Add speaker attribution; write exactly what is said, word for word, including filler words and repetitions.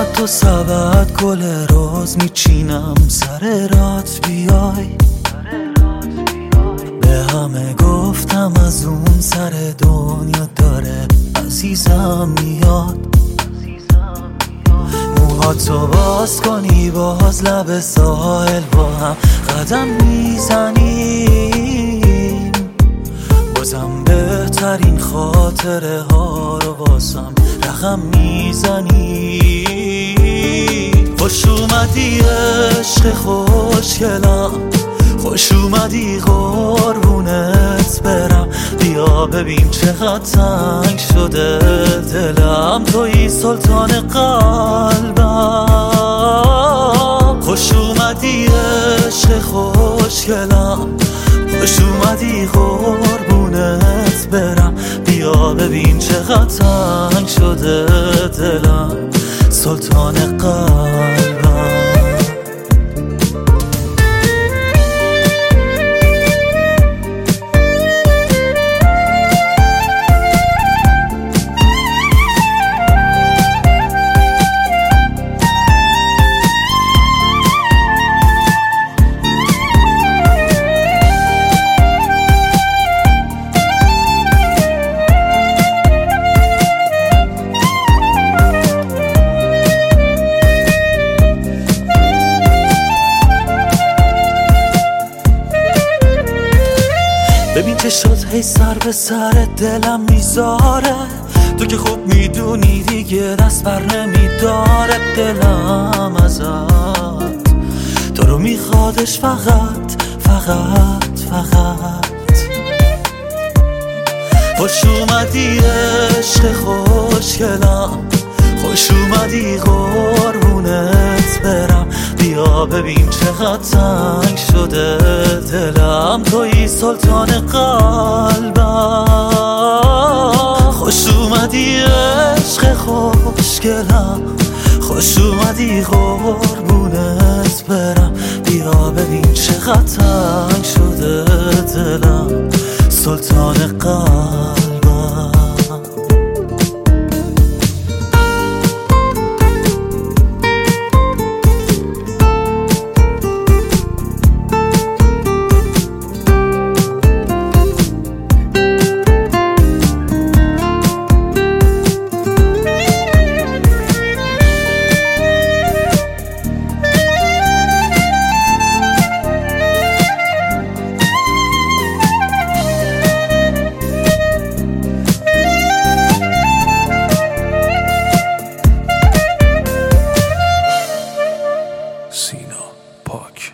Speaker 1: صد و سبد گل روز میچینم سر رات بیای. به همه گفتم از اون سر دنیا داره عزیزم میاد. موهاتو باز کنی باز لب ساحل با هم قدم میزنیم. بازم بهترین خاطره ها رو واسم رقم میزنی. خوش اومدی عشق خوشگلم، خوش اومدی قربونت برم. بیا ببین چقدر تنگ شده دلم، توی سلطان قلبم. خوش اومدی عشق خوشگلم، خوش اومدی قربونت برم. بیا ببین چقدر تنگ شده دلم، سلطان قلبم. ببین چه شد هی سر به سر دلم میذاره. تو که خوب میدونی دیگه دست بر نمیداره دلم ازت. تو رو میخوادش فقط فقط فقط. خوش اومدی عشق خوشگلم، خوش اومدی قربونت برم. بیا ببین چقدر تنگ شده دلم، توی سلطان قلبم. خوش اومدی عشق خوشگلم، خوش اومدی قربونت برم. بیا ببین چقدر تنگ شده دلم، سلطان قلبم.
Speaker 2: سینا پاک.